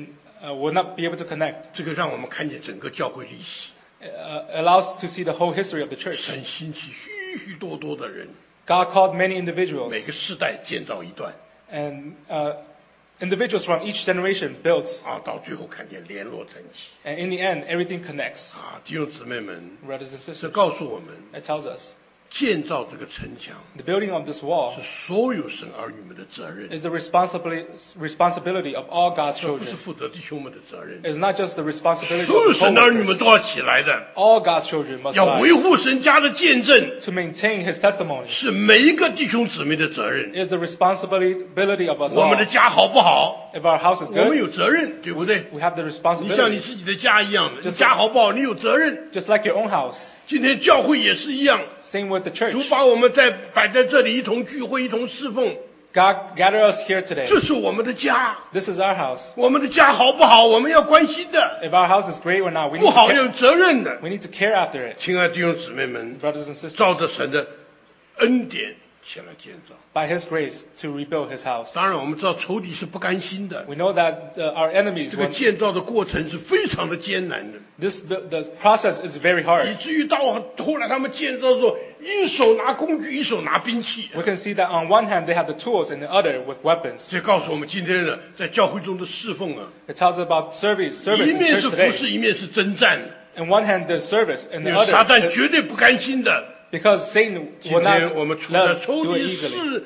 be able to connect. 这个让我们看见整个教会历史， Allows to see the whole history of the church. 神兴起许许多多的人， God called many individuals, 每个世代建造一段 and individuals from each generation built, 啊，到最后看见联络整齐 and in the end, everything connects. 啊，弟兄姊妹们， Brothers and 这 sisters, 告诉我们， it tells us 建造这个城墙 the building of this wall 是所有神儿女们的责任， is the responsibility of all God's 这不是 children. 负责弟兄们的责任， It's not just the responsibility 所有 of the 神儿女们 co-workers. 都要起来的， All God's children must 要维 rise 护神家的见证， to maintain His testimony. 是每一个弟兄姊妹的责任。 Is the responsibility of us 我 all. 们的家好不好， If our house is 我们 good, 有责任，对不对？ we have the 你像你 responsibility. 自己的家一样的，你 Just 家好不好，你有责任。 Just like your own house. 今天教会也是一样， Same with the church. 主把我们摆在这里，一同聚会，一同侍奉， God gather us here today. 这是我们的家。 This is our house. 我们的家好不好，我们要关心的， If our house is great or not, 不好要有责任的。 we need to care after it. 亲爱的弟兄姊妹们， Brothers and sisters, 照着神的恩典起来建造。 by His grace to rebuild His house. 当然，我们知道仇敌是不甘心的， We know that our enemies 这个 want 建造的过程是非常的艰难的。 the process is very 以 hard. 至于到后来他们建造的时候，一手拿工具，一手拿兵器。 We can see that on one hand they have the tools and the other with weapons. 这告诉我们今天的在教会中的侍奉啊， It tells about service 一 in 面 church 是服 today. 侍，一面是征战。 On one hand there's service, and 因 the 为撒旦 other 绝对不甘心的。 because Satan 今 will 天 not 我们处在 let us 仇 do it 敌 easily.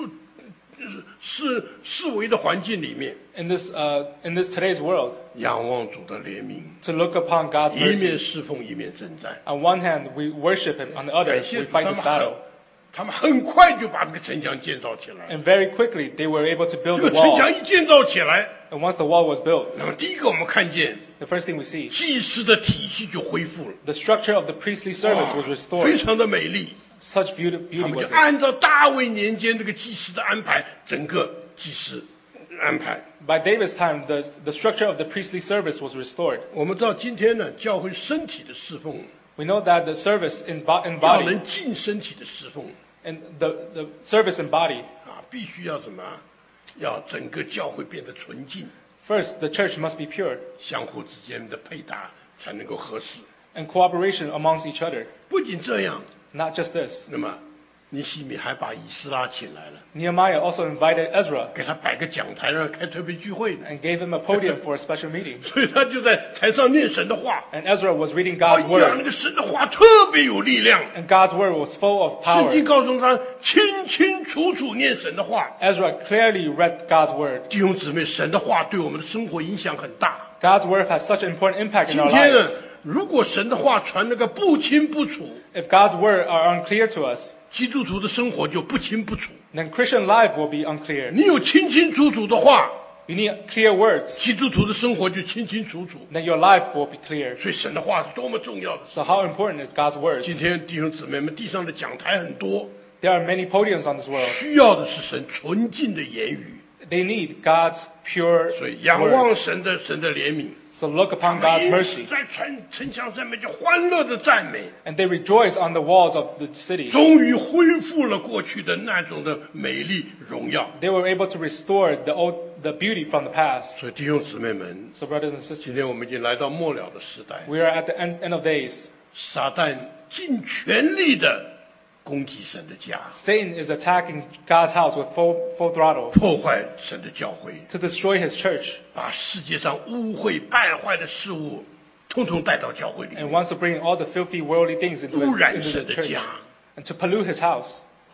视为的环境里面， In this today's world, 仰望主的怜悯， to look upon God's 一面 mercy. 侍奉，一面征战。 On one hand we worship Him, on the other 感谢 we 主， fight this battle. 他们很快就把这个城墙建造起来。 And very quickly they were able to 这 build 个 the 城 wall. 墙一建造起来， And once the wall was built, 那么第一个我们看见 the first thing we see, 祭司的体系就恢复了， the structure of the priestly service was 非 restored. 常的美丽。 Such beauty 他们 was 就 it. 按照大卫年间这个祭司的安排，整个祭司安排。 By David's time, the structure of the priestly service was restored. 我们知道今天呢，教会身体的侍奉 We know that the service in 要 body 能进身体的侍奉 and the service in body, 啊，必须要什么啊？要整个教会变得纯净， first the church must be pure 相互之间的配搭才能够合适。 and cooperation amongst each other. 不仅这样， Not just this. 那么尼希米还把以斯拉请来了， Nehemiah also invited Ezra 给他摆个讲台，让他开特别聚会的。 and gave him a podium for a special meeting. 所以他就在台上念神的话。 And Ezra was reading 哎 God's 呀，那 word. 个神的话特别有力量。 And God's word was full of 圣 power. 经告诉他清清楚楚念神的话。 Ezra clearly read God's word. 弟兄姊妹，神的话对我们的生活影响很大。 God's word has such an important impact 今 in our 天呢 lives.， 如果神的话传那个不清不楚， If God's word are unclear to us, 基督徒的生活就不清不楚。 then Christian life will be unclear. 你有清清楚楚的话， You need clear words, 基督徒的生活就清清楚楚。 then your life will be clear. 所以神的话是多么重要的。 So how important is God's words? 今天弟兄姊妹们，地上的讲台很多， There are many podiums on this world. 需要的是神纯净的言语。 They need God's pure 所以仰望 words. 神的怜悯。 So look 他 upon 们 God's 因 mercy. 此在城墙上面就欢乐的赞美， And they rejoice on the walls of the city. 终于恢复了过去的那种的美丽荣耀。 They were able to restore the beauty from the past. 所以弟兄姊妹们， So brothers and 今 sisters, 天我们已经来到末了的时代， we are at the end of days. 撒旦尽全力的攻击神的家， Satan is attacking God's house with full throttle 破坏神的教会， to destroy his church 把世界上污秽败坏的事物，通通带到教会里 and 面， wants to bring all the filthy worldly things into 污染 the 神的 church 家。 and to pollute his house.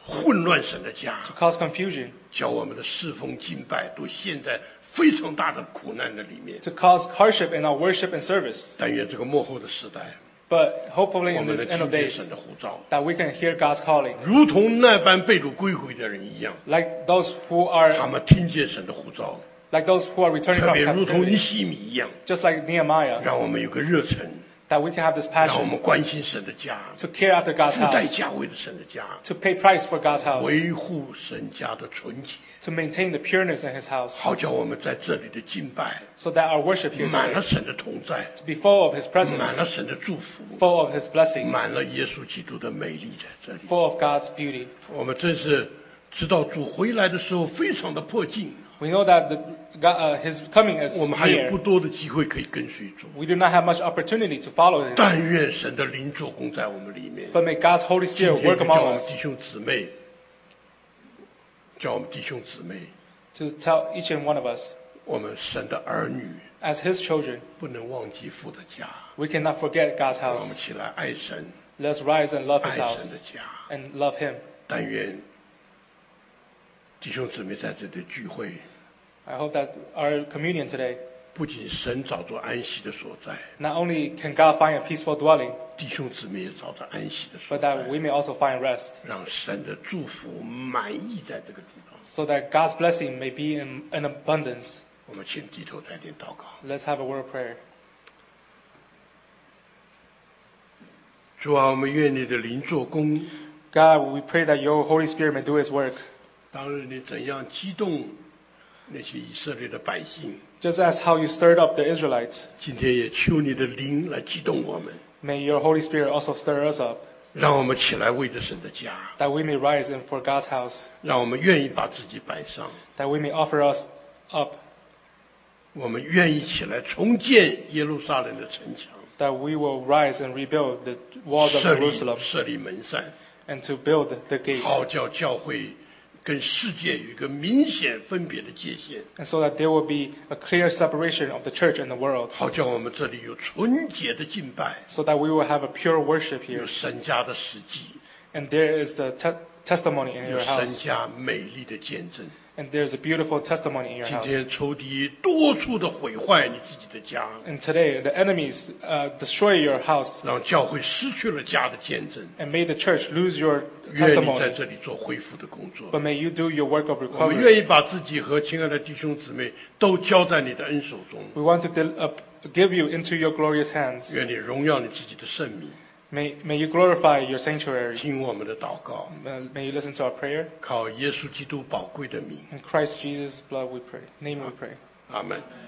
混乱神的家， to cause confusion, 叫我们的侍奉敬拜都陷在非常大的苦难的里面。 to cause hardship in our worship and service. 但愿这个末后的时代， But hopefully 我 in 们 this 能 end of 听见 days, 神的呼召， that we can hear God's calling, 如同那般被掳归回的人一样， like those who 他 are 们听见神的呼召， like those who are returning 特 from 别如同尼 captivity, 希米一样， just like Nehemiah, 让我们有个热忱， that we can have this 让我 passion 们关心神的家， to care after God's 付代 house, 价为了神的家， to pay price for God's house, 维护神家的纯洁， to maintain the pureness in His house, 好叫我们在这里的敬拜 so that our worship here 满了 today 神的同在， to be full of His 满 presence, 了神的祝福， full of His blessing, 满了耶稣基督的美丽在这里。 full of God's beauty. 我们真是知道主回来的时候非常的迫近， We know that His coming is 我们还有 near. 不多的机会可以跟随主。 We do not have much opportunity to follow Him, 但愿神的灵做工在我们里面。 but may God's Holy 今 Spirit 天 work 就叫 among 我们 us 弟兄姊妹，叫我们弟兄姊妹， to tell each and one of us, 我们神的儿女 as His children, 不能忘记父的家， we cannot forget God's 让我 house. 们起来爱神， Let's rise and love His 爱 house 神的家。 and love Him. 但愿弟兄姊妹在这里聚会， I hope that our communion today, 不仅神找着安息的所在， not only can God find a peaceful dwelling, 弟兄姊妹也找着安息的所 but 在， that we may also find rest, 让神的祝福满溢在这个地方。 so that God's blessing may be in abundance. 我们请低头再点祷告。 Let's have a word of prayer. 主啊，我们愿你的灵做工。 God, we pray that your Holy Spirit may do His work. 当日你怎样激动那些以色列的百姓， Just as how you stirred up the Israelites, 今天也求你的灵来激动我们， may your Holy Spirit also stir us up, 让我们起来为着神的家， that we may rise in for God's house, 让我们愿意把自己摆上， that we may offer us up, 我们愿意起来重建耶路撒冷的城墙， that we will rise and rebuild the walls of 设 Jerusalem 立门扇， and to build the gates, 好叫教会跟世界有一个明显分别的界限， and so that there will be a clear separation of the church and the world, 好叫我们这里有纯洁的敬拜， so that we will have a pure worship 有 here, 神家的实际， and there is the testimony in 有 your 神 house, 家美丽的见证。 and there's a beautiful testimony in your 今 house. 天仇敌多处的毁坏你自己的家， And today, the enemies destroy your house 让教会失去了家的见证。 and made the church lose your 愿你在 testimony. 这里做恢复的工作。 But may you do your work of 我们 recovery. 愿意把自己和亲爱的弟兄姊妹都交在你的恩手中。 We want to give you into your glorious hands. 愿你荣耀你自己的圣名， May you glorify your sanctuary. 听我们的祷告， May you listen to our prayer. 靠耶稣基督宝贵的名， In Christ Jesus' blood we pray. Name we pray. 阿门。